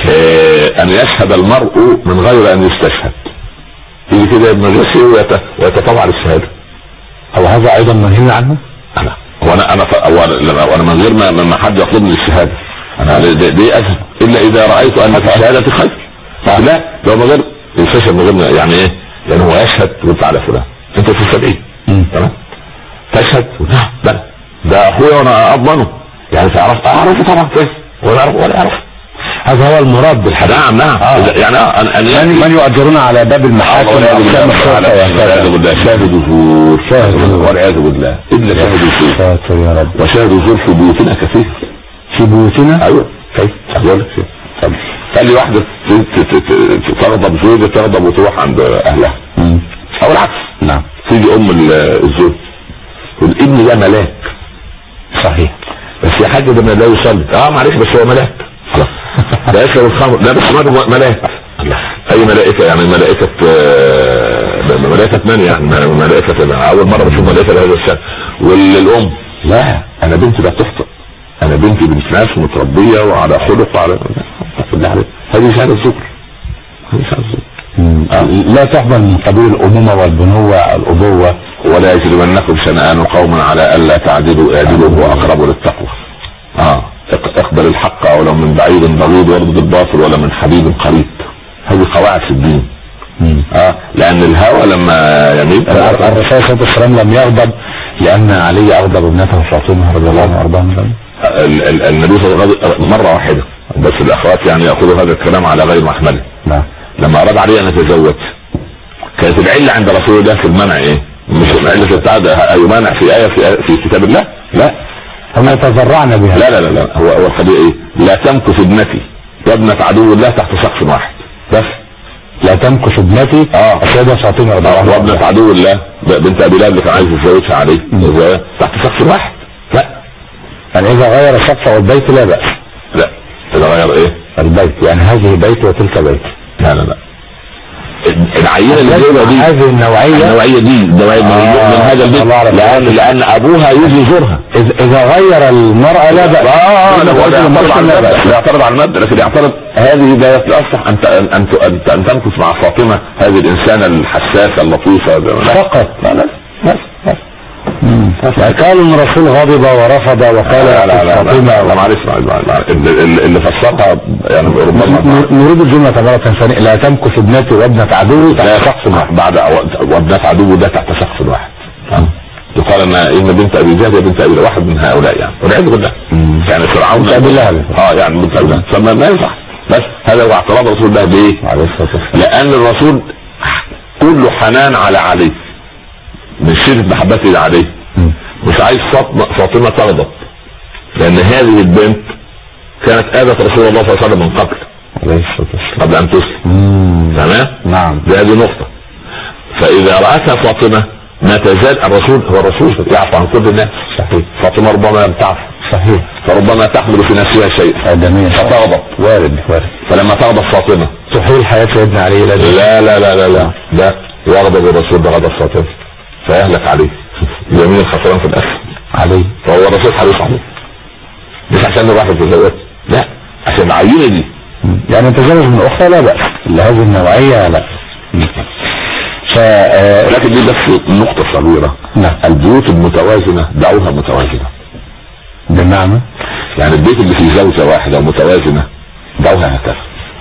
آه ان يشهد المرء من غير ان يستشهد. يجي كده ابن الجسي ويتطوع الشهاده. او هذا ايضا منهي عنه. انا وانا انا وانا من غير ما ما حد يطلبني الشهاده، انا دي اذهب الا اذا رايت ان في الشهاده خير. لا لو من غير يستشهد من غير يعني ايه؟ يعني هو يشهد وانت على فلان انت في السبعين تمام تشهد لا ده اخويا وانا اضمنه يعني تعرف اعرفه طبعا كويس ولا اعرف ولا اعرف. هذا هو المراد بالحديث. نعم نعم. آه. يعني أن من يؤجرون على باب المحاكم والعياذ بالله شاهد زور شاهد والعياذ بالله الا شاهد زور. ساتر يا رب. وشاهد زور في بيوتنا كثير. في بيوتنا؟ ايوه كيف؟ اقول لك كيف؟ قال لي واحده تغضب زوجها تغضب وتروح عند اهلها او العكس. نعم. تيجي ام الزوج والابن ده ملاك. صحيح. بس يا حاج ده لا يصلي. اه معلش بس هو ملاك. ده يشرب الخمر ده بس ملاك. اي ملائكه يعني ملائكه آه ملائكه من يعني ملائكه اول مره بشوف ملائكه بهذا الشكل. والام لا انا بنتي لا تخطئ، انا بنتي بنت ناس متربيه وعلى خلق وعلى هذه شهاده الذكر. هذه شهاده الذكر. لا تحمل من قبيل الامومه والبنوه الابوه. ولا يجرمنكم شنآن قوم على الا تعدلوا اعدلوا هو اقرب للتقوى. اه اقبل الحق ولو من بعيد بعيد وارض الباطل ولا من حبيب قريب. هذه قواعد في الدين اه لان الهوى لما يميل الرسول صلى الله عليه وسلم لم يغضب لان علي اغضب ابنته فاطمه رضي الله عنها وارضاها. النبي صلى الله عليه وسلم مره واحده بس، الاخوات يعني ياخذوا هذا الكلام على غير محمله. نعم. لما اراد علي ان يتزوج كانت العله عند رسول الله في المنع ايه؟ مش العله بتاعت يمانع في ايه في, في كتاب الله، لا هم يتذرعن بها. لا لا لا, لا. هو هو القضيه ايه؟ لا تمكث ابنتي وابنه عدو الله تحت سقف واحد بس. لا تمكث ابنتي اه السيده فاطمه رضي الله عنها وابنه عدو الله بنت ابي لهب اللي كان عايز يتزوجها عليه تحت سقف واحد. لا يعني اذا غير السقف والبيت لا باس. لا اذا غير ايه؟ البيت، يعني هذه بيت وتلك بيت. لا لا لا العينه اللي جايبها دي هذه النوعيه النوعيه دي النوعيه آه من هذا البيت لان لان ابوها يجي يزورها. اذا غير المراه لا باس. اه لا يعترض على المبدا، لكن يعترض هذه لا يصلح ان ان ان تمكث مع فاطمه هذه الانسانه الحساسه اللطيفه فقط. لا لا لا قال ان الرسول غضب ورفض وقال لا لا لا لا معلش اللي فسرها يعني ربما نريد الجمله مره ثانيه. لا تمكث ابنتي وابنه عدو تحت سقف واحد. بعد وابنه عدو ده تحت سقف واحد. يقال ان ان بنت ابي جهل بنت ابي واحد من هؤلاء يعني والعياذ بالله. يعني فرعون بنت ابي لهب اه يعني بنت ابي لهب فما ما ينفع. بس هذا هو اعتراض رسول الله بايه؟ لان الرسول كله حنان على علي من شدة محبته عليه، مش عايز فاطمة تغضب لان هذه البنت كانت آذت رسول الله صلى الله عليه وسلم من قبل قبل ان تسلم. تمام. نعم. دي هذه نقطة. فاذا رأتها فاطمة ما تزال الرسول هو الرسول يعفو عن كل الناس. صحيح. فاطمة ربما لم تعفو. صحيح. فربما تحمل في نفسها شيء فتغضب. وارد وارد. فلما تغضب فاطمة تحول حياة سيدنا علي. لا لا لا لا لا لا يغضب الرسول بغضب فاطمة فيهلك عليه يمين الخسران في الاخر عليه. فهو الرسول حريص عليه مش عشان الواحد يتزوج، لا عشان العينه دي. يعني تزوج من اخرى لا باس، لهذه النوعيه لا. ف لكن دي بس نقطه صغيره. نعم. البيوت المتوازنه دعوها متوازنه. بمعنى يعني البيت اللي فيه زوجه واحده متوازنه دعوها هكذا.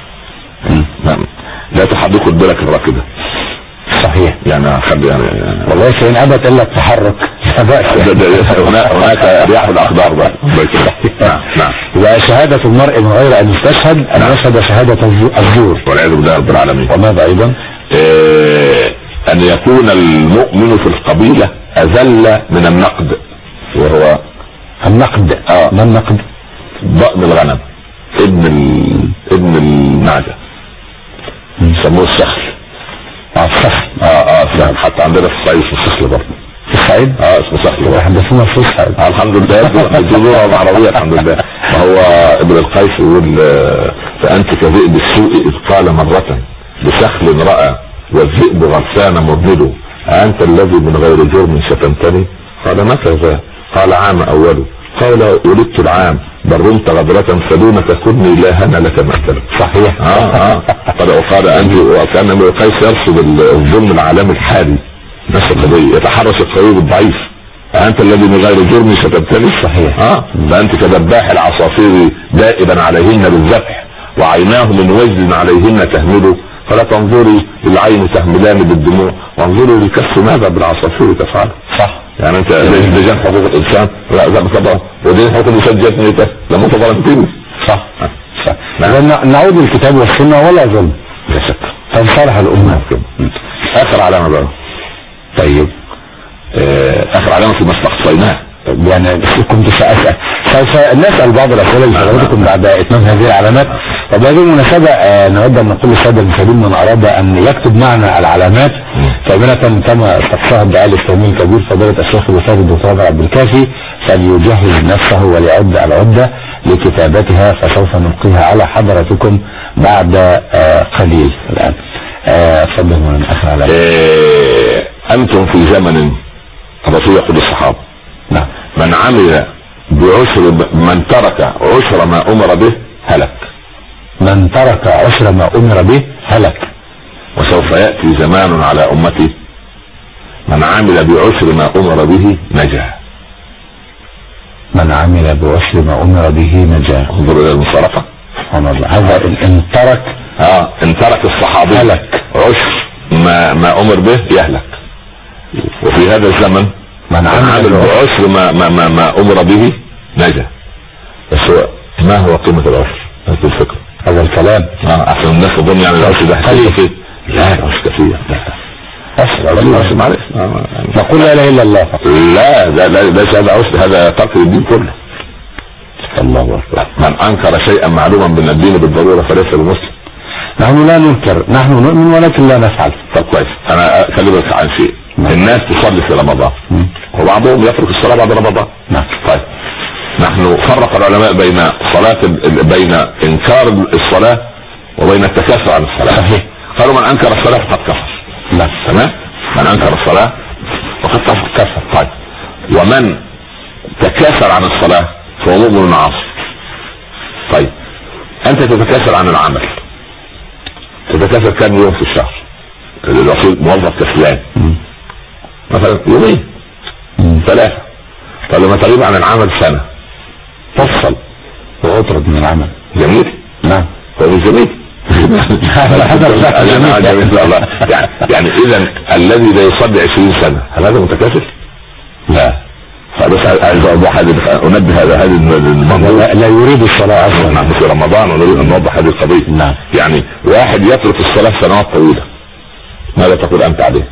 لا تحركوا البرك الراكده. صحيح. يعني خلي يعني, يعني والله فإن أبت إلا التحرك هناك رياح الأقدار بقى. نعم نعم. وشهادة المرء من غير أن يستشهد أن يشهد شهادة الزور والعياذ بالله رب العالمين. وماذا أيضا؟ إيه أن يكون المؤمن في القبيلة أذل من النقد، وهو النقد. اه ما النقد؟ ضأن الغنم ابن ال... ابن النعجة يسموه السخل. اه السخل. اه اه السخل. حتى عندنا في الصعيد اسمه السخل برضه. في الصعيد؟ اه اسمه سخل. حدثونا في الصعيد. آه الحمد لله. الجذور العربية الحمد لله. وهو ابن القيس يقول فأنت كذئب السوء إذ قال مرة بسخل رأى والذئب غرسان مرمده أنت الذي من غير جرم شتمتني؟ قال متى ذا؟ قال عام أوله. قال ولدت العام برمت غدرة فدونك كني لا هنا لك مأكل. صحيح. اه اه قال وقال انت وكان ابن القيس يرصد الظلم العالمي الحالي نفس القضية يتحرش القوي بالضعيف. انت الذي من غير جرم شتمتني. صحيح. اه فانت كذباح العصافير دائبا عليهن بالذبح وعيناه من وجد عليهن تهمله فلا تنظري للعين تهملان بالدموع وانظري لكف ماذا بالعصافير تفعل. صح. يعني انت لجان حقوق الانسان لا ذا طبعا ودين حقوق الانسان جت نيته لما تظلمتني. صح صح. نعم. نعود للكتاب والسنه ولا ظلم لا شك تنصرها الامه. اخر علامه بقى. طيب اه اخر علامه في ما استقصيناه يعني كنت سأسأل سوف نسأل بعض الأسئلة لحضراتكم بعد إتمام هذه العلامات. وبهذه المناسبة آه نود أن نقول للسادة المشاهدين من أراد أن يكتب معنا العلامات كاملة كما استقصاها الداعية الإسلامي الكبير فضيلة الشيخ الأستاذ الدكتور عبد الكافي فليجهز نفسه وليعد العدة لكتابتها فسوف نلقيها على حضراتكم بعد آه قليل. الآن اتفضل آه من آخر علامة. إيه أنتم في زمن الرسول يقول الصحابة نعم من عمل بعشر من ترك عشر ما امر به هلك. من ترك عشر ما امر به هلك. وسوف يأتي زمان على امتي من عمل بعشر ما امر به نجا. من عمل بعشر ما امر به نجا. انظر الى المصارفة. سبحان الله. هذا ان ترك اه ان ترك الصحابي هلك عشر ما ما امر به يهلك. وفي هذا الزمن من عمل بعشر ما ما ما, ما امر به نجا. بس هو ما هو قيمة العشر؟ هذا الفكرة، هذا الكلام. اه احسن الناس تظن يعني العشر ده كثير. لا العشر كثير. أسرع معلش نقول لا اله الا الله فقط. لا ده لا ده هذا عشر، هذا ترك الدين كله. الله اكبر. من انكر شيئا معلوما من الدين بالضروره فليس بمسلم. نحن لا ننكر، نحن نؤمن ولكن لا نفعل. طب كويس، انا اكلمك عن شيء. الناس تصلي في رمضان وبعضهم يترك الصلاه بعد رمضان. نعم. طيب نحن فرق العلماء بين صلاه بين انكار الصلاه وبين التكاسل عن الصلاه. صحيح. قالوا من انكر الصلاه فقد كفر. لا تمام. من انكر الصلاه فقد كفر. طيب ومن تكاسل عن الصلاه فهو مؤمن عاصي. طيب انت تتكاسل عن العمل، تتكاسل كم يوم في الشهر؟ الرسول موظف كسلان مثلا يومين ثلاثة. فلما تغيب عن العمل سنة تفصل واطرد من العمل. جميل. نعم. فهو جميل. يعني يعني اذا الذي لا يصلي عشرين سنة هل هذا متكاسل؟ لا. بس عايز اوضح هذه، انبه هذا هذه الموضوع. لا يريد الصلاة اصلا. نحن في رمضان ونريد ان نوضح هذه القضية. نعم. يعني واحد يترك الصلاة سنوات طويلة، ماذا تقول انت عليه؟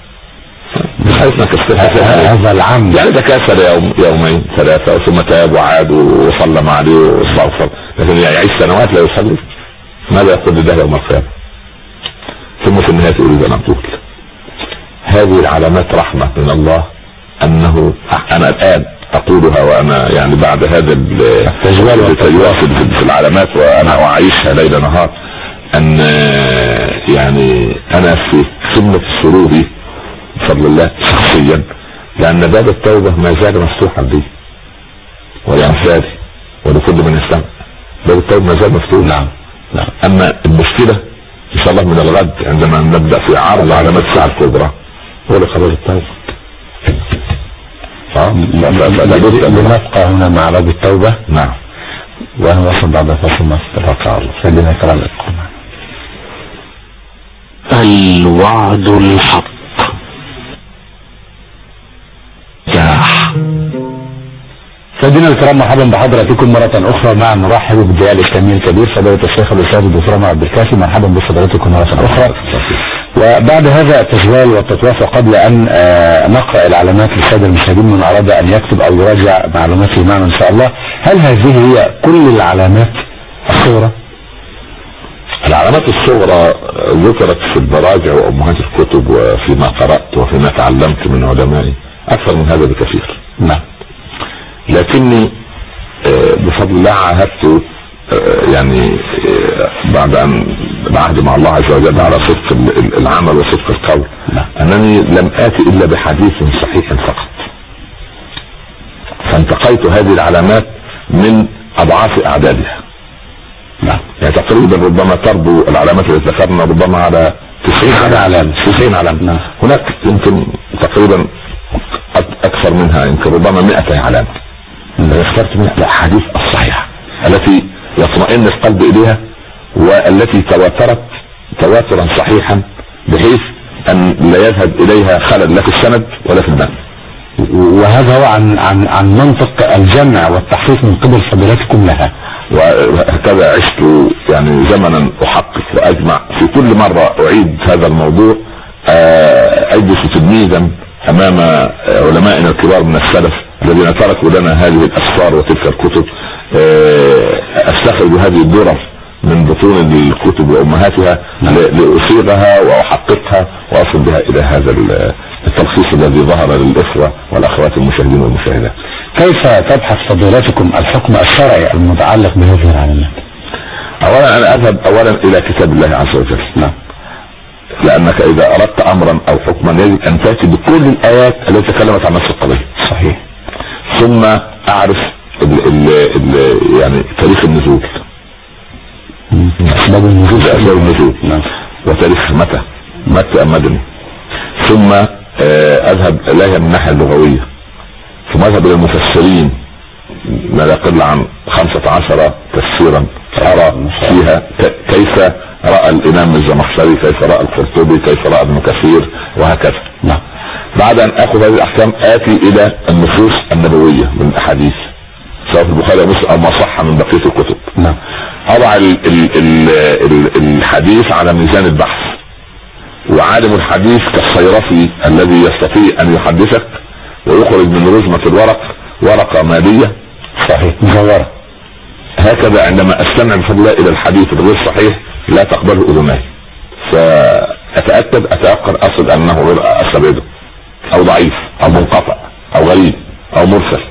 هذا العمد يعني تكاسل يوم يومين ثلاثة ثم تاب وعاد وصلى مع عليه واستغفر، لكن يعيش سنوات لا يصلي، ماذا يقول لله يوم القيامة؟ ثم في النهاية يريد ان اقول هذه العلامات رحمة من الله، انه انا الان اقولها وانا يعني بعد هذا التجوال والتجوال في العلامات وانا اعيشها ليل نهار، ان يعني انا في قمة سروري بفضل الله شخصيا، لان باب التوبة ما زال مفتوحا لي ولأمثالي ولكل من يستمع. باب التوبة ما زال مفتوح. نعم. نعم. اما المشكلة ان شاء الله من الغد عندما نبدأ في عرض علامات الساعة الكبرى هو لقرار التوبة. لنبقى هنا مع باب التوبة. نعم. ونواصل بعد فصل ما استطاع الله. سيدنا كلام الوعد الحق. جاح. سيدنا الكرام، مرحبا بحضراتكم مرة أخرى. مع نرحب بالداعي الإسلامي الكبير فضيلة الشيخ الأستاذ الدكتور عمر عبد الكافي. مرحبا بحضراتكم مرة أخرى. وبعد هذا التجوال والتطواف، قبل أن نقرأ العلامات للسادة المشاهدين من أراد أن يكتب أو يراجع معلوماته معنا إن شاء الله، هل هذه هي كل العلامات الصغرى؟ العلامات الصغرى ذكرت في البراجع وأمهات الكتب وفيما قرأت وفيما تعلمت من علمائي أكثر من هذا بكثير. نعم. لكني بفضل الله عاهدت يعني بعد ان العهد مع الله عز وجل على صدق العمل وصدق القول، انني لم اتي الا بحديث صحيح فقط، فانتقيت هذه العلامات من اضعاف اعدادها. نعم. يعني تقريبا ربما تربو العلامات التي ذكرنا ربما على تسعين علامة. تسعين علامة. نعم. هناك يمكن تقريبا اكثر منها، يمكن ربما مئتي علامة. اخترت من الاحاديث الصحيحة التي يطمئن القلب اليها والتي تواترت تواترا صحيحا بحيث ان لا يذهب اليها خلل لا في السند ولا في المتن. وهذا هو عن عن عن منطق الجمع والتحقيق من قبل فضيلتكم لها. وهكذا عشت يعني زمنا احقق واجمع، في كل مرة اعيد هذا الموضوع اجلس تلميذا امام علمائنا الكبار من السلف الذين تركوا لنا هذه الاسفار وتلك الكتب، استخرج هذه الدرر من بطون الكتب وامهاتها لاصيغها واحققها واصل بها الى هذا التلخيص الذي ظهر للاخوه والاخوات المشاهدين والمشاهدات. كيف تبحث فضيلتكم الحكم الشرعي المتعلق بهذه العلامات؟ اولا انا اذهب اولا الى كتاب الله عز وجل. نعم. لانك اذا اردت امرا او حكما يجب ان تاتي بكل الايات التي تكلمت عن نفس القضيه. صحيح. ثم اعرف ال ال ال يعني تاريخ النزول، اسباب النزول اسباب النزول نعم. وتاريخ متى متى ام مدني. ثم اذهب اليها من الناحيه اللغويه، ثم اذهب الى المفسرين ما لا يقل عن خمسة عشر تفسيرا ارى فيها كيف راى الامام الزمخشري، كيف راى القرطبي، كيف راى ابن كثير، وهكذا. نعم. بعد ان اخذ هذه الاحكام اتي الى النصوص النبويه من الاحاديث سواء في البخاري ومسلم او ما صح من بقيه الكتب. نعم. اضع ال ال ال الحديث على ميزان البحث، وعالم الحديث كالصيرفي الذي يستطيع ان يحدثك ويخرج من رزمة الورق ورقة مالية صحيح مزورة. هكذا عندما استمع بفضل الله الى الحديث الغير صحيح لا تقبله اذناي، فاتاكد اتيقن اصل انه غير استبعده او ضعيف او منقطع او غريب او مرسل.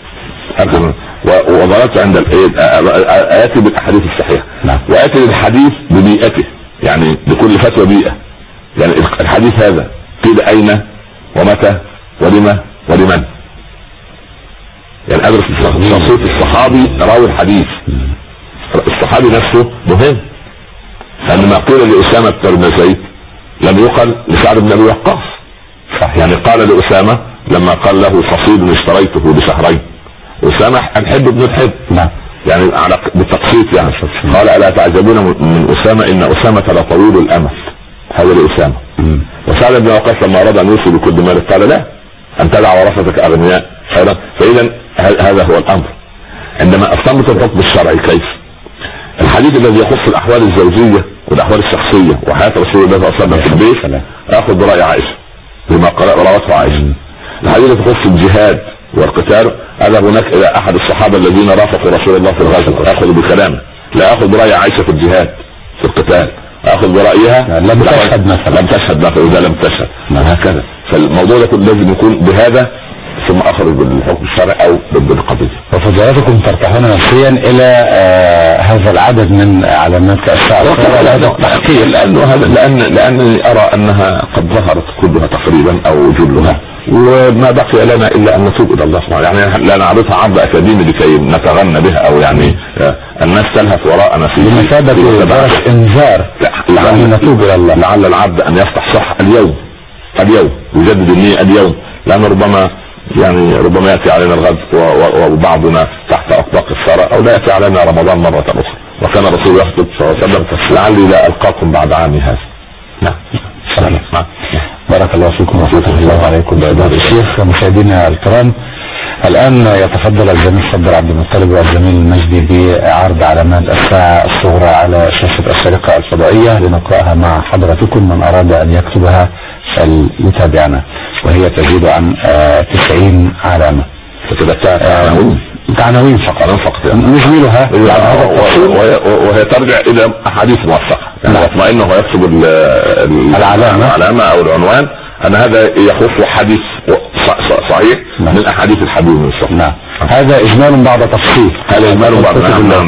وظلت عند اتي بالاحاديث الصحيحه. نعم. واتي للحديث ببيئته، يعني لكل فتوى بيئه. يعني الحديث هذا قيل اين ومتى ولما ولمن، يعني ادرس شخصيه الصحابي راوي الحديث. الصحابي نفسه مهم، لان ما قيل لاسامه بن زيد لم يقل لسعد بن ابي وقاص. يعني قال لاسامه لما قال له قصيد اشتريته بشهرين، اسامه الحب ابن الحب. نعم. يعني على بالتقسيط يعني. قال الا تعجبون من اسامه ان اسامه لطويل الامل، هذا لاسامه. وسعد بن وقاص لما اراد ان يوصي بكل مال قال لا، ان تدع ورثتك اغنياء خيرا. فاذا هذا هو الامر. عندما استنبط الحكم الشرعي كيف؟ الحديث الذي يخص الاحوال الزوجيه والاحوال الشخصيه وحياه رسول الله صلى الله عليه وسلم في البيت اخذ براي عائشه بما روته عائشه. الحديث الذي يخص الجهاد والقتال اذهب هناك الى احد الصحابه الذين رافقوا رسول الله في الغزو اخذ بكلامه، لا اخذ براي عائشه في الجهاد في القتال، اخذ برايها لم تشهد مثلا لم تشهد مثلا اذا لم تشهد هكذا. فالموضوع ده لازم يكون بهذا ثم اخرج بالحكم الشرعي او بالقضيه. وفضلاتكم ترتاحون نفسيا الى آه هذا العدد من علامات الساعه تحقيق، لانه هذا لان لانني ارى انها قد ظهرت كلها تقريبا او جلها، وما بقي لنا الا ان نتوب الى الله سبحانه. يعني لا نعرضها عرض اكاديمي لكي نتغنى بها او يعني الناس تلهث وراءنا في بمثابه درس انذار لعل نتوب الى الله، لعل العبد ان يفتح صح اليوم اليوم يجدد النية اليوم، لان ربما يعني ربما ياتي علينا الغد وبعضنا تحت اطباق الثرى او لا ياتي علينا رمضان مره اخرى. وكان رسول الله صلى الله عليه وسلم لعلي لا القاكم بعد عامي هذا. نعم. نعم. بارك الله فيكم وفتح الله عليكم بعباد الشيخ. مشاهدينا الكرام، الان يتفضل الزميل صدر عبد المطلب والزميل المجدي بعرض علامات الساعه الصغرى على شاشه الشريقه الفضائيه لنقراها مع حضرتكم. من اراد ان يكتبها فليتابعنا، وهي تزيد عن آه تسعين علامه. عناوين عناوين فقط فقط نجملها وهي ترجع الى احاديث موثقه. يعني يطمئن هو يكتب العلامه العلامه او العنوان ان هذا يخص حديث صحيح من احاديث الحبيب من الصحيح. نعم. هذا اجمال بعد تفصيل. هذا اجمال بعد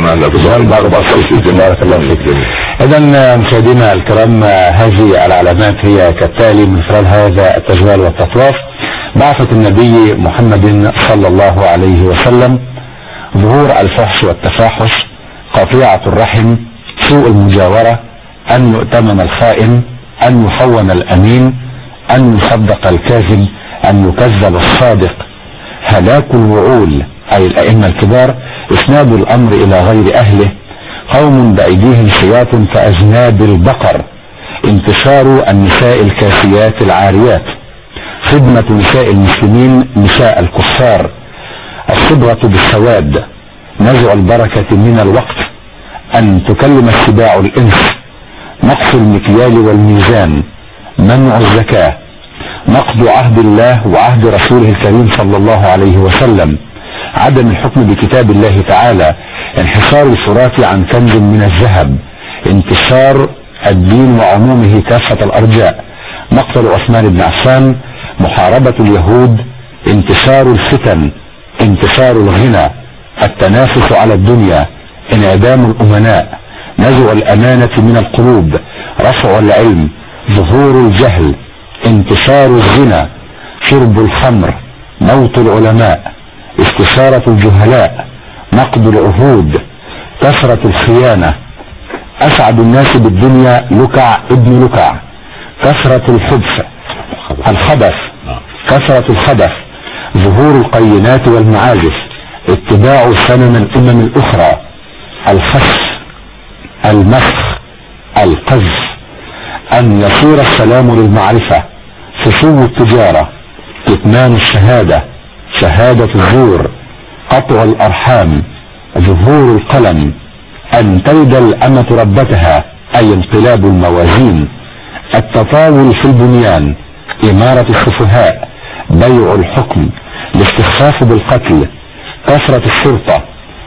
تفصيل. بارك الله فيك. اذا مشاهدينا الكرام، هذه العلامات هي كالتالي من خلال هذا التجوال والتطواف. بعثة النبي محمد صلى الله عليه وسلم، ظهور الفحش والتفاحش، قطيعة الرحم، سوء المجاورة، ان يؤتمن الخائن، ان يخون الامين، ان يصدق الكاذب، ان يكذب الصادق، هلاك الوعول اي الائمة الكبار، اسناد الامر الى غير اهله، قوم بايديهم سياط كاذناب البقر، انتشار النساء الكاسيات العاريات، خدمة نساء المسلمين نساء الكفار، الصبغة بالسواد، نزع البركة من الوقت، ان تكلم السباع الانس، نقص المكيال والميزان، منع الزكاة، نقض عهد الله وعهد رسوله الكريم صلى الله عليه وسلم، عدم الحكم بكتاب الله تعالى، انحصار الفرات عن كنز من الذهب، انتشار الدين وعمومه كافة الارجاء، مقتل عثمان بن عفان، محاربة اليهود، انتشار الفتن، انتشار الغنى، التنافس على الدنيا، انعدام الامناء، نزع الامانة من القلوب، رفع العلم، ظهور الجهل، انتشار الزنا، شرب الخمر، موت العلماء، استشارة الجهلاء، نقض العهود، كثرة الخيانة، اسعد الناس بالدنيا لكع ابن لكع، كثرة الخبث الخبث كثرة الخبث، ظهور القينات والمعازف، اتباع سنن الامم الاخرى، الخس المسخ، القذف، أن يصير السلام للمعرفة، فشو التجارة، كتمان الشهادة، شهادة الزور، قطع الأرحام، ظهور القلم، أن تلد الأمة ربتها أي انقلاب الموازين، التطاول في البنيان، إمارة السفهاء، بيع الحكم، الاستخفاف بالقتل، كثرة الشرطة،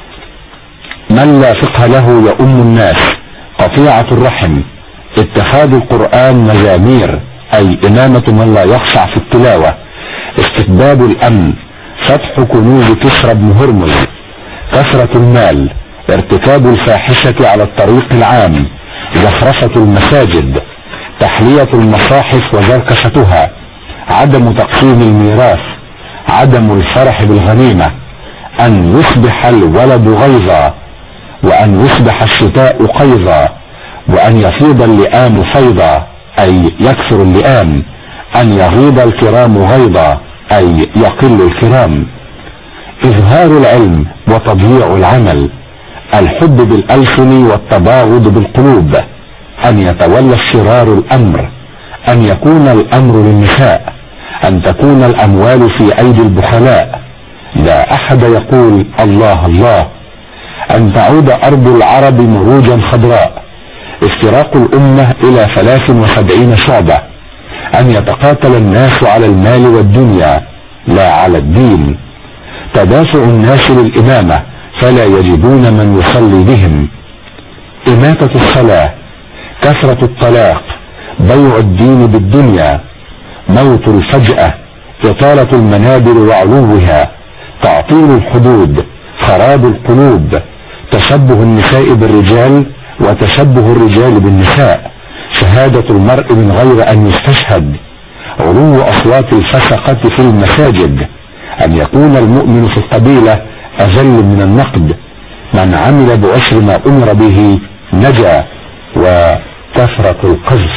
من لا فقه له يؤم الناس، قطيعة الرحم، اتخاذ القرآن مزامير أي إمامة من لا يخشع في التلاوة، استتباب الأمن، فتح كنوز كسرى بن هرمز، كثرة المال، ارتكاب الفاحشة على الطريق العام، زخرفة المساجد، تحلية المصاحف وزركشتها، عدم تقسيم الميراث، عدم الفرح بالغنيمة، أن يصبح الولد غيظا، وأن يصبح الشتاء قيظا، وأن يفيض اللئام فيضا أي يكثر اللئام، أن يغيض الكرام غيضا أي يقل الكرام، إظهار العلم وتضييع العمل، الحب بالألسن والتباغض بالقلوب، أن يتولى الشرار الأمر، أن يكون الأمر للنساء، أن تكون الأموال في أيدي البخلاء، لا أحد يقول الله الله، أن تعود أرض العرب مروجا خضراء، افتراق الأمة إلى ثلاث وسبعين شعبة، أن يتقاتل الناس على المال والدنيا لا على الدين، تدافع الناس للإمامة فلا يجدون من يصلي بهم، إماتة الصلاة، كثرة الطلاق، بيع الدين بالدنيا، موت الفجأة، إطالة المنابر وعلوها، تعطيل الحدود، خراب القلوب، تشبه النساء بالرجال وتشبه الرجال بالنساء، شهادة المرء من غير أن يستشهد، علو أصوات الفسقة في المساجد، أن يكون المؤمن في القبيلة أذل من النقد، من عمل بعشر ما أمر به نجا، وكثرة القذف.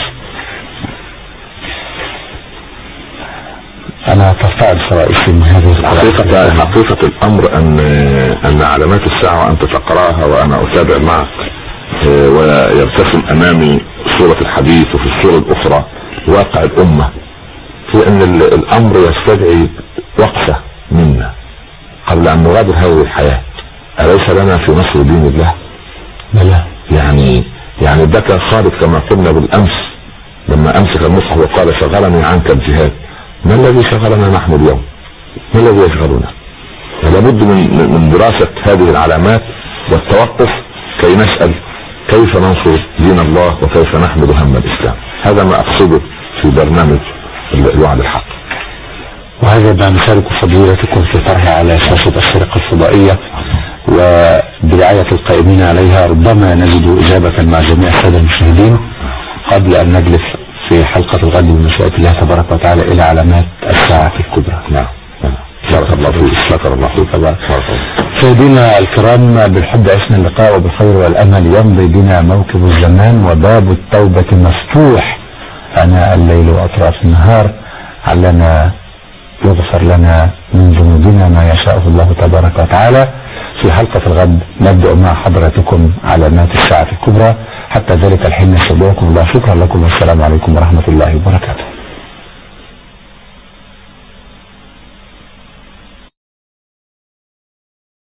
أنا تفاعل فرائسي من هذه حقيقة حقيقة الأمر أن أن علامات الساعة أنت تقرأها وأنا أتابع معك، ويرتسم أمامي صورة الحديث وفي الصورة الأخرى واقع الأمة، في أن الأمر يستدعي وقفة منا قبل أن نغادر هذه الحياة. أليس لنا في نصر دين الله؟ لا، يعني يعني بكى خالد كما قلنا بالأمس لما أمسك المصحف وقال شغلني عنك الجهاد. ما الذي شغلنا نحن اليوم؟ ما الذي يشغلنا؟ لابد من من دراسة هذه العلامات والتوقف كي نسأل كيف ننصر دين الله وكيف نحمل هم الإسلام. هذا ما أقصده في برنامج الوعد الحق، وهذا ما نشارك فضيلتكم في طرحه على شاشة الشرق الفضائية وبرعاية القائمين عليها. ربما نجد إجابة مع جميع السادة المشاهدين قبل أن نجلس في حلقة الغد بمشيئة الله تبارك وتعالى إلى علامات الساعة الكبرى. نعم. شكر الله فيك. شكر الله فيك. سيدنا الكرام، بالحب عشنا اللقاء وبالخير والأمل يمضي بنا موكب الزمان وباب التوبة مفتوح أناء الليل وأطراف النهار، علنا يغفر لنا من ذنوبنا ما يشاء الله تبارك وتعالى. في حلقة الغد نبدأ مع حضراتكم علامات الساعة الكبرى. حتى ذلك الحين نستودعكم الله، شكرا لكم والسلام عليكم ورحمة الله وبركاته.